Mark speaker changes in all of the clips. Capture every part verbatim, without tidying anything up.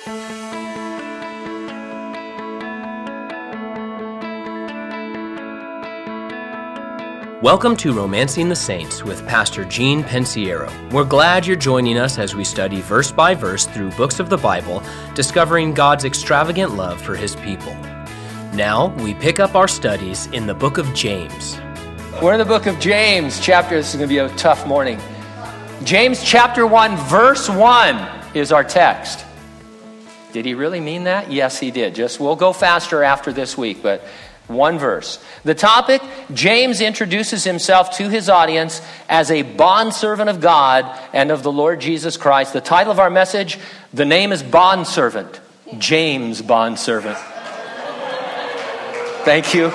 Speaker 1: Welcome to Romancing the Saints with Pastor Gene Pensiero. We're glad you're joining us as we study verse by verse through books of the Bible, discovering God's extravagant love for His people. Now, we pick up our studies in the book of James.
Speaker 2: We're in the book of James, chapter, this is going to be a tough morning. James chapter one, verse one is our text. Did he really mean that? Yes, he did. Just, we'll go faster after this week, but one verse. The topic, James introduces himself to his audience as a bondservant of God and of the Lord Jesus Christ. The title of our message, the name is Bondservant. James Bondservant. Thank you.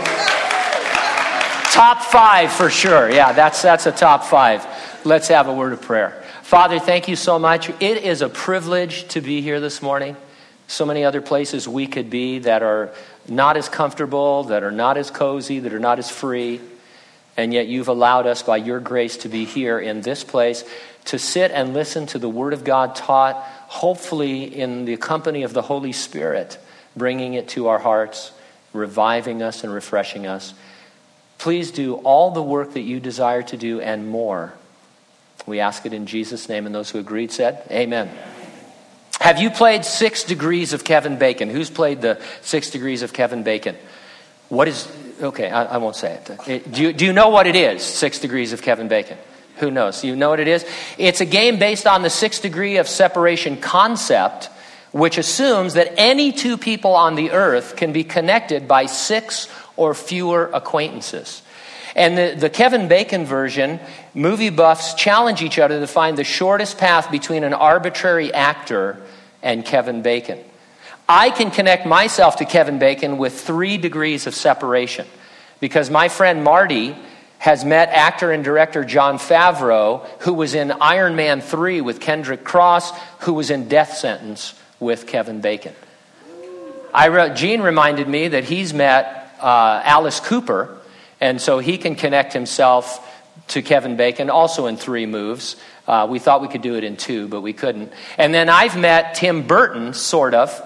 Speaker 2: Top five for sure. Yeah, that's that's a top five. Let's have a word of prayer. Father, thank you so much. It is a privilege to be here this morning. So many other places we could be that are not as comfortable, that are not as cozy, that are not as free. And yet you've allowed us by your grace to be here in this place to sit and listen to the Word of God taught, hopefully in the company of the Holy Spirit, bringing it to our hearts, reviving us and refreshing us. Please do all the work that you desire to do and more. We ask it in Jesus' name, and those who agreed said, Amen. Have you played Six Degrees of Kevin Bacon? Who's played the Six Degrees of Kevin Bacon? What is, okay, I, I won't say it. it do, you, do you know what it is, Six Degrees of Kevin Bacon? Who knows? You know what it is? It's a game based on the six degree of separation concept, which assumes that any two people on the earth can be connected by six or fewer acquaintances. And the, the Kevin Bacon version, movie buffs challenge each other to find the shortest path between an arbitrary actor and Kevin Bacon. I can connect myself to Kevin Bacon with three degrees of separation because my friend Marty has met actor and director Jon Favreau, who was in Iron Man three with Kendrick Cross, who was in Death Sentence with Kevin Bacon. I re- Gene reminded me that he's met uh, Alice Cooper, and so he can connect himself to Kevin Bacon, also in three moves. Uh, we thought we could do it in two, but we couldn't. And then I've met Tim Burton, sort of.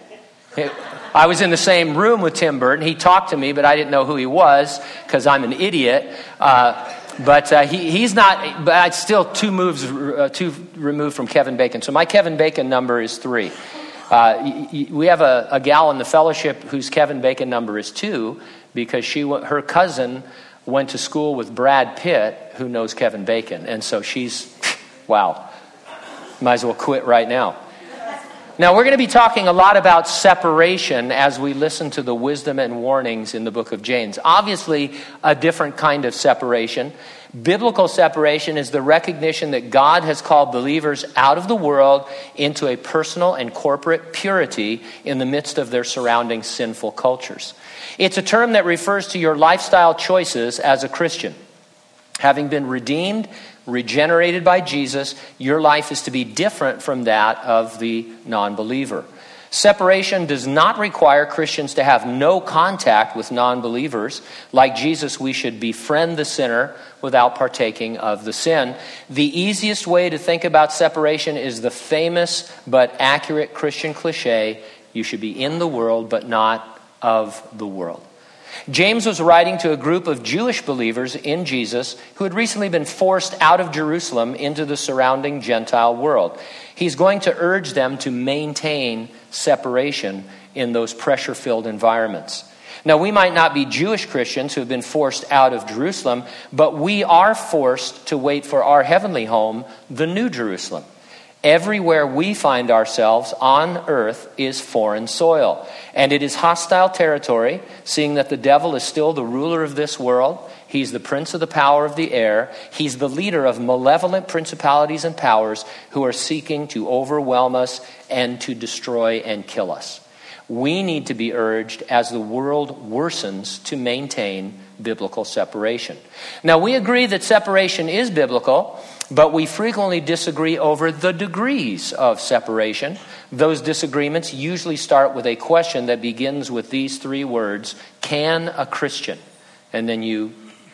Speaker 2: I was in the same room with Tim Burton. He talked to me, but I didn't know who he was because I'm an idiot. Uh, but uh, he, he's not, but it's still two moves, uh, two removed from Kevin Bacon. So my Kevin Bacon number is three. Uh, y- y- we have a, a gal in the fellowship whose Kevin Bacon number is two, because she her cousin went to school with Brad Pitt, who knows Kevin Bacon. And so she's, wow, might as well quit right now. Now, we're going to be talking a lot about separation as we listen to the wisdom and warnings in the book of James. Obviously, a different kind of separation. Biblical separation is the recognition that God has called believers out of the world into a personal and corporate purity in the midst of their surrounding sinful cultures. It's a term that refers to your lifestyle choices as a Christian. Having been redeemed, regenerated by Jesus, your life is to be different from that of the non-believer. Separation does not require Christians to have no contact with non-believers. Like Jesus, we should befriend the sinner without partaking of the sin. The easiest way to think about separation is the famous but accurate Christian cliche, you should be in the world but not of the world. James was writing to a group of Jewish believers in Jesus who had recently been forced out of Jerusalem into the surrounding Gentile world. He's going to urge them to maintain separation in those pressure-filled environments. Now, we might not be Jewish Christians who have been forced out of Jerusalem, but we are forced to wait for our heavenly home, the New Jerusalem. Everywhere we find ourselves on earth is foreign soil, and it is hostile territory, seeing that the devil is still the ruler of this world. He's the prince of the power of the air. He's the leader of malevolent principalities and powers who are seeking to overwhelm us and to destroy and kill us. We need to be urged as the world worsens to maintain biblical separation. Now, we agree that separation is biblical, but we frequently disagree over the degrees of separation. Those disagreements usually start with a question that begins with these three words, can a Christian? And then you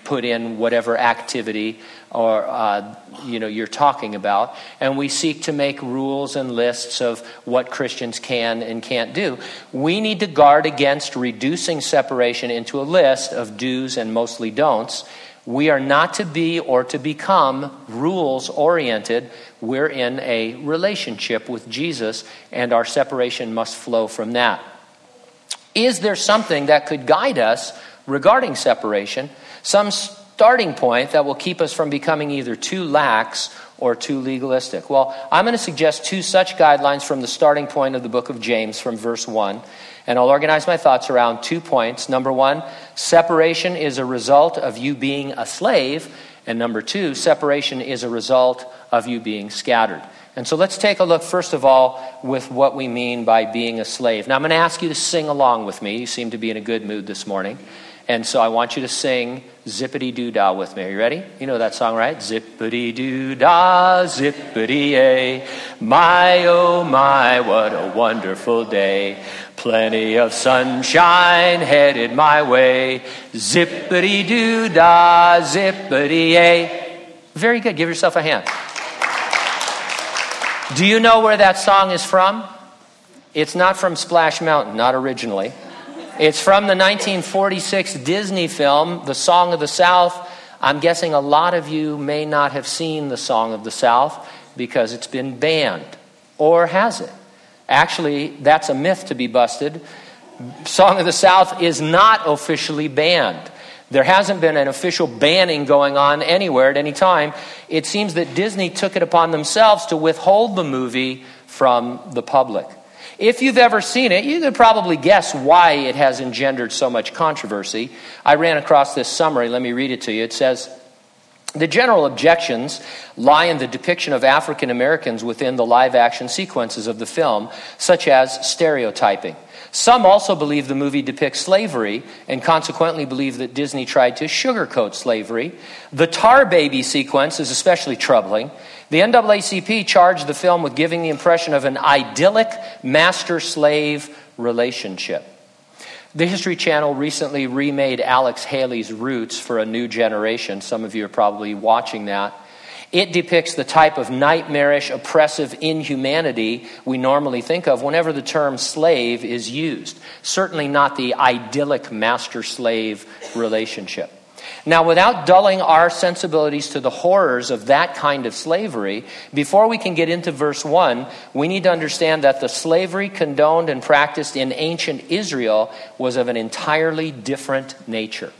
Speaker 2: put in whatever activity or uh, you know you're talking about, and we seek to make rules and lists of what Christians can and can't do. We need to guard against reducing separation into a list of do's and mostly don'ts. We are not to be or to become rules-oriented. We're in a relationship with Jesus, and our separation must flow from that. Is there something that could guide us regarding separation? Some starting point that will keep us from becoming either too lax or too legalistic? Well, I'm going to suggest two such guidelines from the starting point of the book of James from verse one. And I'll organize my thoughts around two points. Number one, separation is a result of you being a slave. And number two, separation is a result of you being scattered. And so let's take a look, first of all, with what we mean by being a slave. Now, I'm going to ask you to sing along with me. You seem to be in a good mood this morning. And so I want you to sing Zippity-Doo-Dah with me. Are you ready? You know that song, right? Zippity-Doo-Dah, zippity-yay. My, oh my, what a wonderful day. Plenty of sunshine headed my way. Zippity-Doo-Dah, zippity-yay. Very good. Give yourself a hand. Do you know where that song is from? It's not from Splash Mountain, not originally. It's from the nineteen forty-six Disney film, The Song of the South. I'm guessing a lot of you may not have seen The Song of the South because it's been banned. Or has it? Actually, that's a myth to be busted. Song of the South is not officially banned. There hasn't been an official banning going on anywhere at any time. It seems that Disney took it upon themselves to withhold the movie from the public. If you've ever seen it, you could probably guess why it has engendered so much controversy. I ran across this summary. Let me read it to you. It says, the general objections lie in the depiction of African Americans within the live-action sequences of the film, such as stereotyping. Some also believe the movie depicts slavery and consequently believe that Disney tried to sugarcoat slavery. The Tar Baby sequence is especially troubling. The N double A C P charged the film with giving the impression of an idyllic master-slave relationship. The History Channel recently remade Alex Haley's Roots for a new generation. Some of you are probably watching that. It depicts the type of nightmarish, oppressive inhumanity we normally think of whenever the term slave is used. Certainly not the idyllic master-slave relationship. Now, without dulling our sensibilities to the horrors of that kind of slavery, before we can get into verse one, we need to understand that the slavery condoned and practiced in ancient Israel was of an entirely different nature.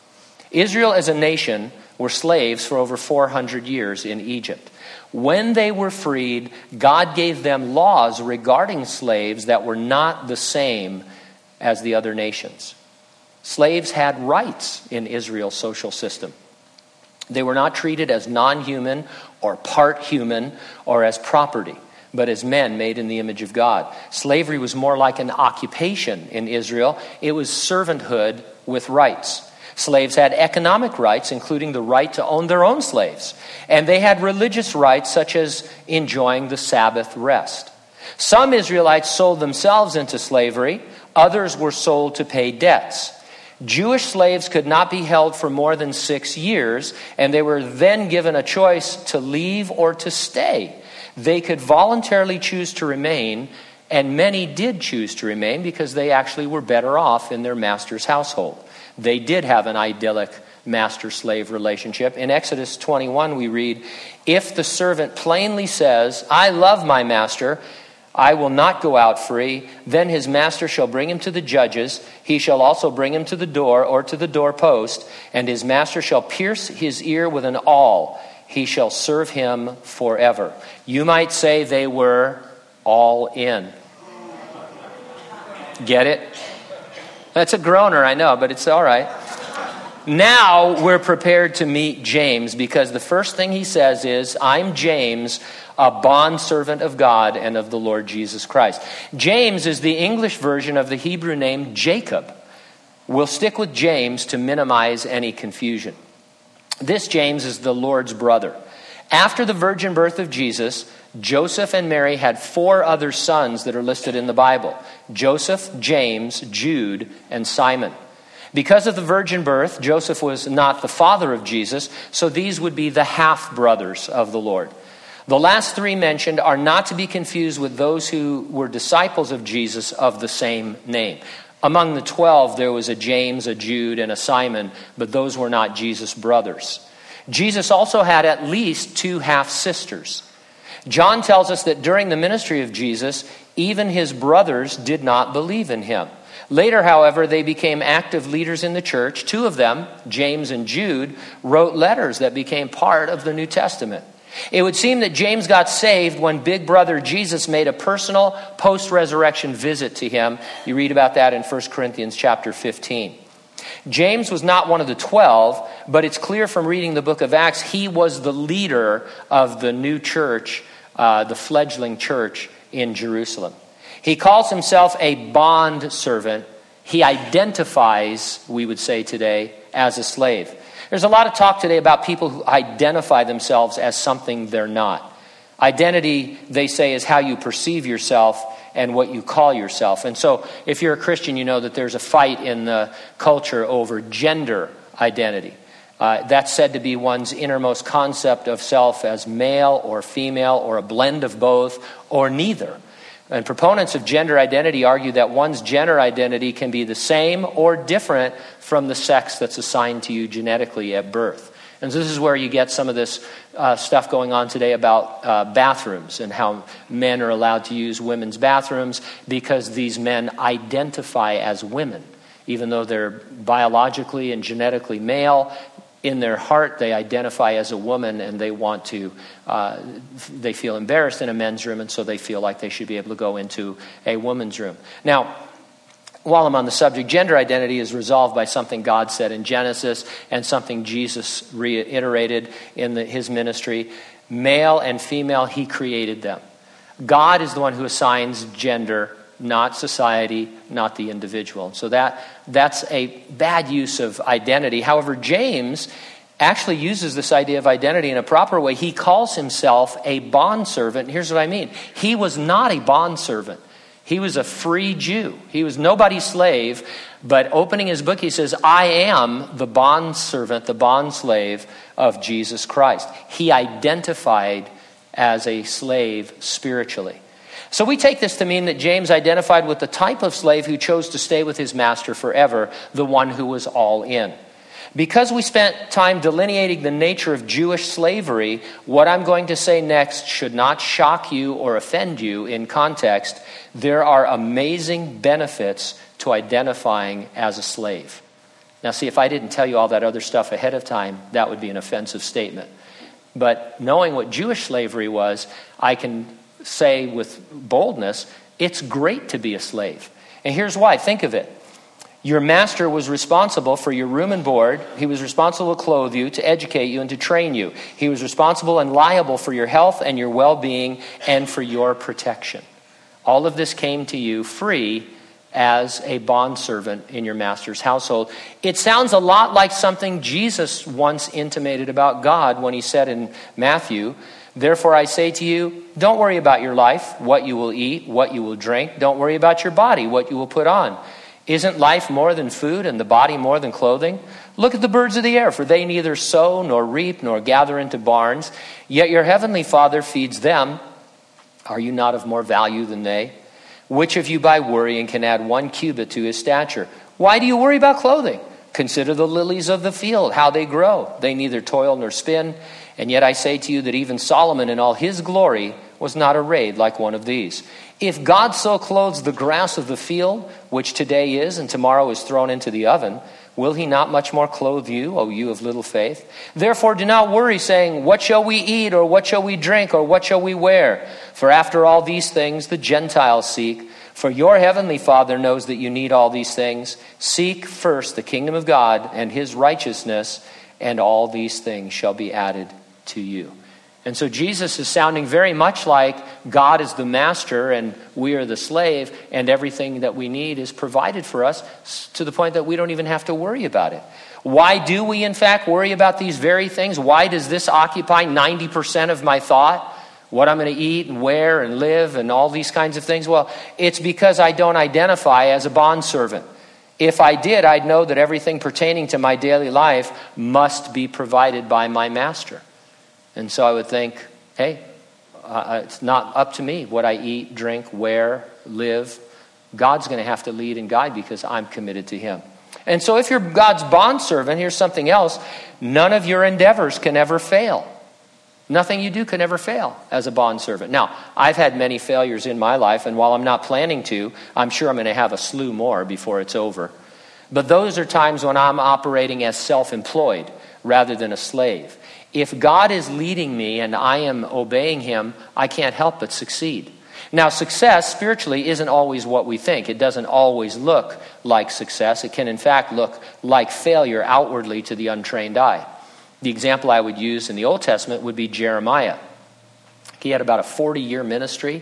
Speaker 2: Israel as a nation were slaves for over four hundred years in Egypt. When they were freed, God gave them laws regarding slaves that were not the same as the other nations. Slaves had rights in Israel's social system. They were not treated as non-human or part human or as property, but as men made in the image of God. Slavery was more like an occupation in Israel. It was servanthood with rights. Slaves had economic rights, including the right to own their own slaves. And they had religious rights, such as enjoying the Sabbath rest. Some Israelites sold themselves into slavery. Others were sold to pay debts. Jewish slaves could not be held for more than six years, and they were then given a choice to leave or to stay. They could voluntarily choose to remain, and many did choose to remain because they actually were better off in their master's household. They did have an idyllic master-slave relationship. In Exodus twenty-one, we read, "If the servant plainly says, 'I love my master,' I will not go out free. Then his master shall bring him to the judges. He shall also bring him to the door or to the doorpost, and his master shall pierce his ear with an awl. He shall serve him forever." You might say they were all in. Get it? That's a groaner, I know, but it's all right. Now we're prepared to meet James, because the first thing he says is, "I'm James, a bondservant of God and of the Lord Jesus Christ." James is the English version of the Hebrew name Jacob. We'll stick with James to minimize any confusion. This James is the Lord's brother. After the virgin birth of Jesus, Joseph and Mary had four other sons that are listed in the Bible: Joseph, James, Jude, and Simon. Because of the virgin birth, Joseph was not the father of Jesus, so these would be the half-brothers of the Lord. The last three mentioned are not to be confused with those who were disciples of Jesus of the same name. Among the twelve, there was a James, a Jude, and a Simon, but those were not Jesus' brothers. Jesus also had at least two half-sisters. John tells us that during the ministry of Jesus, even his brothers did not believe in him. Later, however, they became active leaders in the church. Two of them, James and Jude, wrote letters that became part of the New Testament. It would seem that James got saved when big brother Jesus made a personal post-resurrection visit to him. You read about that in First Corinthians chapter fifteen. James was not one of the twelve, but it's clear from reading the book of Acts, he was the leader of the new church, uh, the fledgling church in Jerusalem. He calls himself a bond servant. He identifies, we would say today, as a slave. There's a lot of talk today about people who identify themselves as something they're not. Identity, they say, is how you perceive yourself and what you call yourself. And so if you're a Christian, you know that there's a fight in the culture over gender identity. Uh, that's said to be one's innermost concept of self as male or female or a blend of both or neither. And proponents of gender identity argue that one's gender identity can be the same or different from the sex that's assigned to you genetically at birth. And so this is where you get some of this uh, stuff going on today about uh, bathrooms and how men are allowed to use women's bathrooms because these men identify as women. Even though they're biologically and genetically male, in their heart they identify as a woman, and they want to, uh, they feel embarrassed in a men's room, and so they feel like they should be able to go into a woman's room. Now, while I'm on the subject, gender identity is resolved by something God said in Genesis and something Jesus reiterated in the, his ministry. Male and female, he created them. God is the one who assigns gender, not society, not the individual. So that that's a bad use of identity. However, James actually uses this idea of identity in a proper way. He calls himself a bondservant. Here's what I mean. He was not a bondservant. He was a free Jew. He was nobody's slave, but opening his book, he says, I am the bondservant, the bondslave of Jesus Christ. He identified as a slave spiritually. So we take this to mean that James identified with the type of slave who chose to stay with his master forever, the one who was all in. Because we spent time delineating the nature of Jewish slavery, what I'm going to say next should not shock you or offend you in context. There are amazing benefits to identifying as a slave. Now, see, if I didn't tell you all that other stuff ahead of time, that would be an offensive statement. But knowing what Jewish slavery was, I can say with boldness, it's great to be a slave. And here's why. Think of it. Your master was responsible for your room and board. He was responsible to clothe you, to educate you, and to train you. He was responsible and liable for your health and your well-being and for your protection. All of this came to you free as a bondservant in your master's household. It sounds a lot like something Jesus once intimated about God when he said in Matthew, therefore I say to you, don't worry about your life, what you will eat, what you will drink. Don't worry about your body, what you will put on. Isn't life more than food and the body more than clothing? Look at the birds of the air, for they neither sow nor reap nor gather into barns, yet your heavenly Father feeds them. Are you not of more value than they? Which of you by worrying can add one cubit to his stature? Why do you worry about clothing? Consider the lilies of the field, how they grow. They neither toil nor spin. And yet I say to you that even Solomon in all his glory was not arrayed like one of these. If God so clothes the grass of the field, which today is and tomorrow is thrown into the oven, will he not much more clothe you, O you of little faith? Therefore do not worry, saying, what shall we eat, or what shall we drink, or what shall we wear? For after all these things the Gentiles seek. For your heavenly Father knows that you need all these things. Seek first the kingdom of God and his righteousness, and all these things shall be added to you. And so Jesus is sounding very much like God is the master and we are the slave, and everything that we need is provided for us to the point that we don't even have to worry about it. Why do we in fact worry about these very things? Why does this occupy ninety percent of my thought? What I'm going to eat and wear and live and all these kinds of things? Well, it's because I don't identify as a bondservant. If I did, I'd know that everything pertaining to my daily life must be provided by my master. And so I would think, hey, uh, it's not up to me what I eat, drink, wear, live. God's going to have to lead and guide because I'm committed to him. And so if you're God's bondservant, here's something else. None of your endeavors can ever fail. Nothing you do can ever fail as a bondservant. Now, I've had many failures in my life, and while I'm not planning to, I'm sure I'm going to have a slew more before it's over. But those are times when I'm operating as self-employed rather than a slave. If God is leading me and I am obeying him, I can't help but succeed. Now, success spiritually isn't always what we think. It doesn't always look like success. It can, in fact, look like failure outwardly to the untrained eye. The example I would use in the Old Testament would be Jeremiah. He had about a forty-year ministry,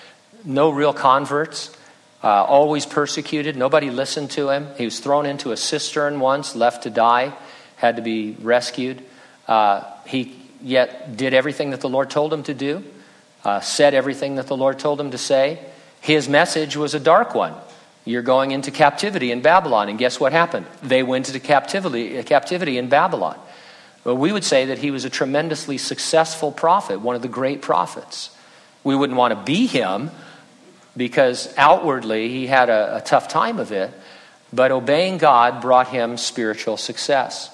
Speaker 2: no real converts, uh, always persecuted. Nobody listened to him. He was thrown into a cistern once, left to die, had to be rescued. Uh, he yet did everything that the Lord told him to do, uh, said everything that the Lord told him to say. His message was a dark one. You're going into captivity in Babylon. And guess what happened? They went into captivity, captivity in Babylon. Well, we would say that he was a tremendously successful prophet, one of the great prophets. We wouldn't want to be him because outwardly he had a, a tough time of it, but obeying God brought him spiritual success.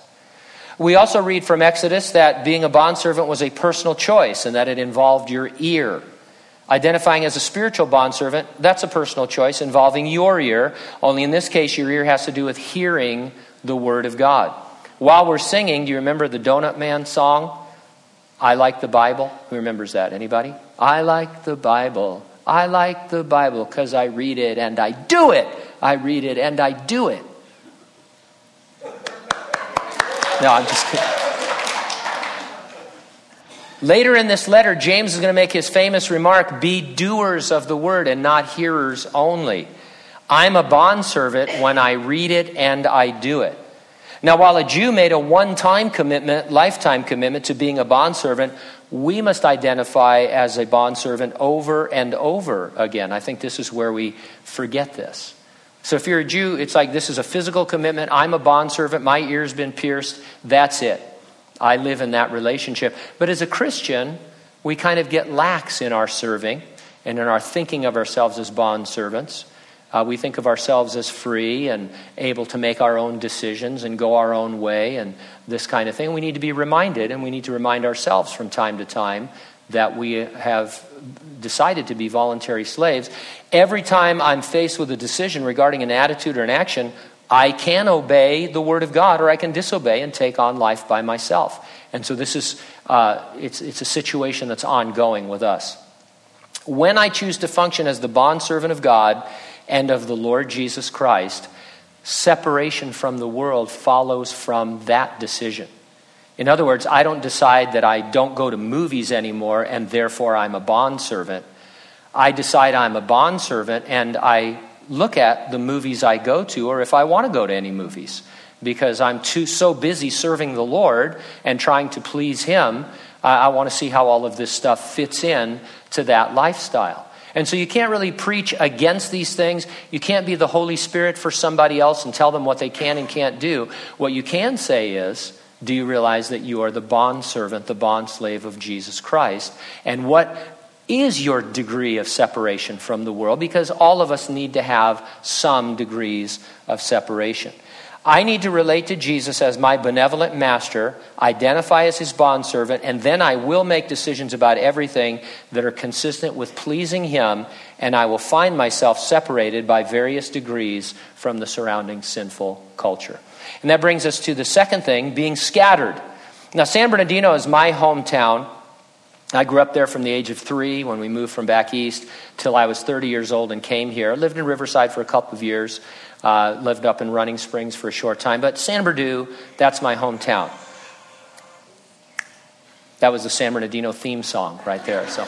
Speaker 2: We also read from Exodus that being a bondservant was a personal choice and that it involved your ear. Identifying as a spiritual bondservant, that's a personal choice involving your ear, only in this case your ear has to do with hearing the word of God. While we're singing, do you remember the Donut Man song? I like the Bible. Who remembers that? Anybody? I like the Bible. I like the Bible because I read it and I do it. I read it and I do it. No, I'm just kidding. Later in this letter, James is going to make his famous remark, be doers of the word and not hearers only. I'm a bondservant when I read it and I do it. Now, while a Jew made a one-time commitment, lifetime commitment to being a bondservant, we must identify as a bondservant over and over again. I think this is where we forget this. So if you're a Jew, it's like this is a physical commitment. I'm a bondservant. My ear's been pierced. That's it. I live in that relationship. But as a Christian, we kind of get lax in our serving and in our thinking of ourselves as bondservants. Uh, we think of ourselves as free and able to make our own decisions and go our own way and this kind of thing. We need to be reminded, and we need to remind ourselves from time to time that we have decided to be voluntary slaves. Every time I'm faced with a decision regarding an attitude or an action, I can obey the word of God or I can disobey and take on life by myself. And so this is, uh, it's, it's a situation that's ongoing with us. When I choose to function as the bondservant of God and of the Lord Jesus Christ, separation from the world follows from that decision. In other words, I don't decide that I don't go to movies anymore and therefore I'm a bondservant. I decide I'm a bondservant and I look at the movies I go to, or if I want to go to any movies, because I'm too so busy serving the Lord and trying to please him. Uh, I want to see how all of this stuff fits in to that lifestyle. And so you can't really preach against these things. You can't be the Holy Spirit for somebody else and tell them what they can and can't do. What you can say is, do you realize that you are the bondservant, the bondslave of Jesus Christ? And what is your degree of separation from the world? Because all of us need to have some degrees of separation. I need to relate to Jesus as my benevolent master, identify as his bondservant, and then I will make decisions about everything that are consistent with pleasing him, and I will find myself separated by various degrees from the surrounding sinful culture. And that brings us to the second thing, being scattered. Now, San Bernardino is my hometown. I grew up there from the age of three when we moved from back east till I was thirty years old and came here. I lived in Riverside for a couple of years. Uh, lived up in Running Springs for a short time. But San Bernardino, that's my hometown. That was the San Bernardino theme song right there. So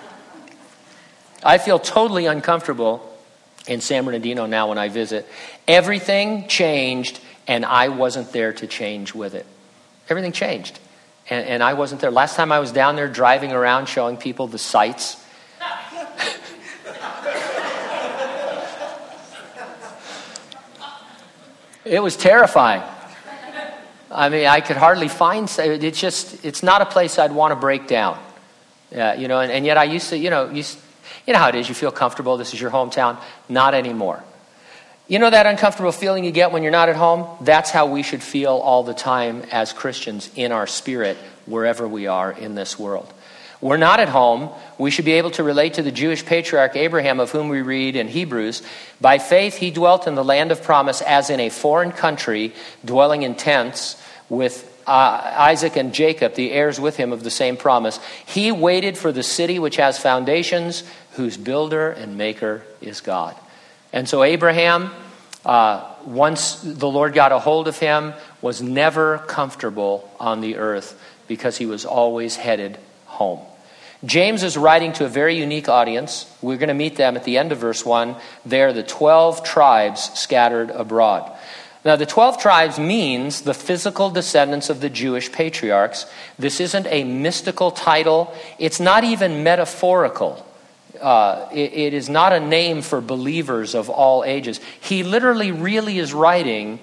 Speaker 2: I feel totally uncomfortable in San Bernardino now when I visit. Everything changed, and I wasn't there to change with it. Everything changed, and, and I wasn't there. Last time I was down there driving around showing people the sights. It was terrifying. I mean, I could hardly find, it's just, it's not a place I'd want to break down. Yeah, you know, and, and yet I used to, you know, you, you know how it is, you feel comfortable, this is your hometown. Not anymore. You know that uncomfortable feeling you get when you're not at home? That's how we should feel all the time as Christians in our spirit, wherever we are in this world. We're not at home. We should be able to relate to the Jewish patriarch Abraham, of whom we read in Hebrews. By faith, he dwelt in the land of promise as in a foreign country, dwelling in tents with uh, Isaac and Jacob, the heirs with him of the same promise. He waited for the city which has foundations, whose builder and maker is God. And so Abraham, uh, once the Lord got a hold of him, was never comfortable on the earth because he was always headed home. James is writing to a very unique audience. We're going to meet them at the end of verse one. They're the twelve tribes scattered abroad. Now, the twelve tribes means the physical descendants of the Jewish patriarchs. This isn't a mystical title. It's not even metaphorical. Uh, it, it is not a name for believers of all ages. He literally really is writing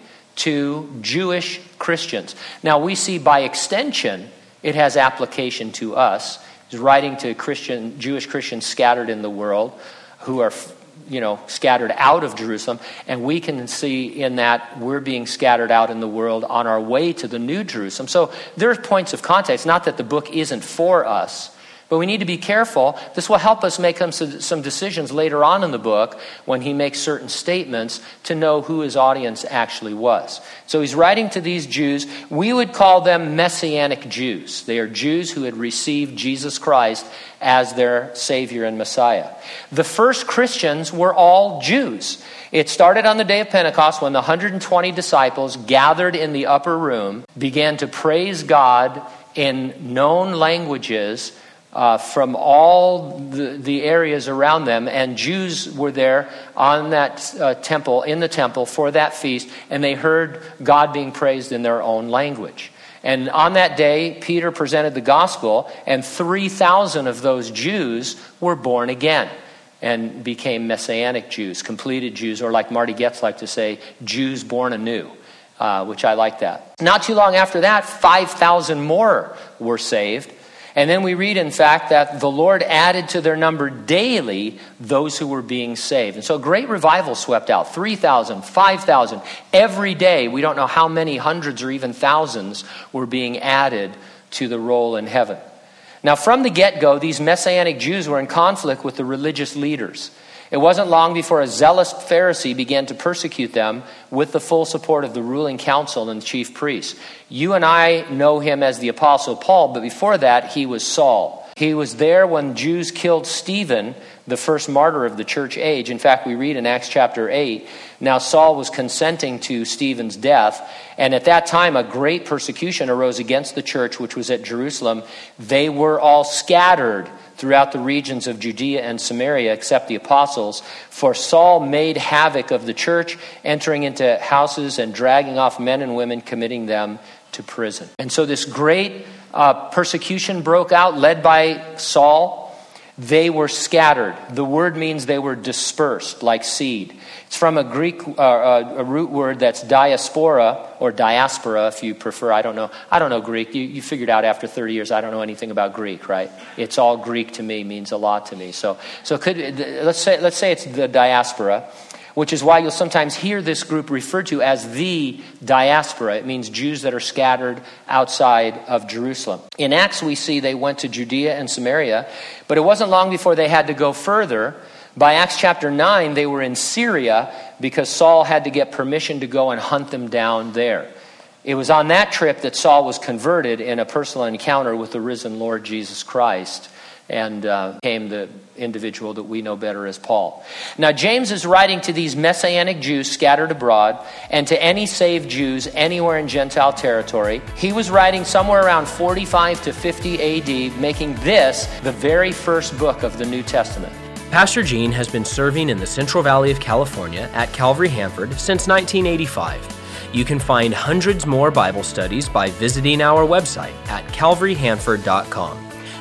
Speaker 2: to Jewish Christians. Now, we see by extension, it has application to us. He's writing to Christian, Jewish Christians scattered in the world who are, you know, scattered out of Jerusalem. And we can see in that we're being scattered out in the world on our way to the New Jerusalem. So there's points of context. Not that the book isn't for us, but we need to be careful. This will help us make some decisions later on in the book when he makes certain statements to know who his audience actually was. So he's writing to these Jews. We would call them Messianic Jews. They are Jews who had received Jesus Christ as their Savior and Messiah. The first Christians were all Jews. It started on the day of Pentecost when the one hundred twenty disciples gathered in the upper room, began to praise God in known languages Uh, from all the, the areas around them, and Jews were there on that uh, temple, in the temple for that feast, and they heard God being praised in their own language. And on that day, Peter presented the gospel, and three thousand of those Jews were born again and became Messianic Jews, completed Jews, or like Marty Goetz liked to say, Jews born anew, uh, which I like that. Not too long after that, five thousand more were saved. And then we read, in fact, that the Lord added to their number daily those who were being saved. And so a great revival swept out. three thousand, five thousand. Every day, we don't know how many hundreds or even thousands were being added to the roll in heaven. Now, from the get-go, these Messianic Jews were in conflict with the religious leaders. It wasn't long before a zealous Pharisee began to persecute them with the full support of the ruling council and chief priests. You and I know him as the Apostle Paul, but before that, he was Saul. He was there when Jews killed Stephen, the first martyr of the church age. In fact, we read in Acts chapter eight, now Saul was consenting to Stephen's death, and at that time a great persecution arose against the church which was at Jerusalem. They were all scattered throughout the regions of Judea and Samaria, except the apostles. For Saul made havoc of the church, entering into houses and dragging off men and women, committing them to prison. And so this great uh, persecution broke out, led by Saul. They were scattered. The word means they were dispersed, like seed. It's from a Greek, uh, a root word that's diaspora, or diaspora if you prefer. I don't know. I don't know Greek. You, you figured out after thirty years I don't know anything about Greek, right? It's all Greek to me, means a lot to me. So, so could let's say let's say it's the diaspora, which is why you'll sometimes hear this group referred to as the diaspora. It means Jews that are scattered outside of Jerusalem. In Acts, we see they went to Judea and Samaria, but it wasn't long before they had to go further. By Acts chapter nine, they were in Syria because Saul had to get permission to go and hunt them down there. It was on that trip that Saul was converted in a personal encounter with the risen Lord Jesus Christ, and uh, became the individual that we know better as Paul. Now, James is writing to these Messianic Jews scattered abroad and to any saved Jews anywhere in Gentile territory. He was writing somewhere around forty-five to fifty A D, making this the very first book of the New Testament.
Speaker 1: Pastor Gene has been serving in the Central Valley of California at Calvary Hanford since nineteen eighty-five. You can find hundreds more Bible studies by visiting our website at calvary hanford dot com.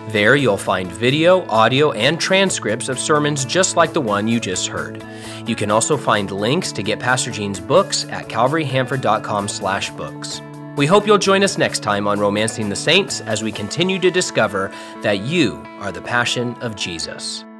Speaker 1: There you'll find video, audio, and transcripts of sermons just like the one you just heard. You can also find links to get Pastor Gene's books at calvary hanford dot com slash books. We hope you'll join us next time on Romancing the Saints as we continue to discover that you are the passion of Jesus.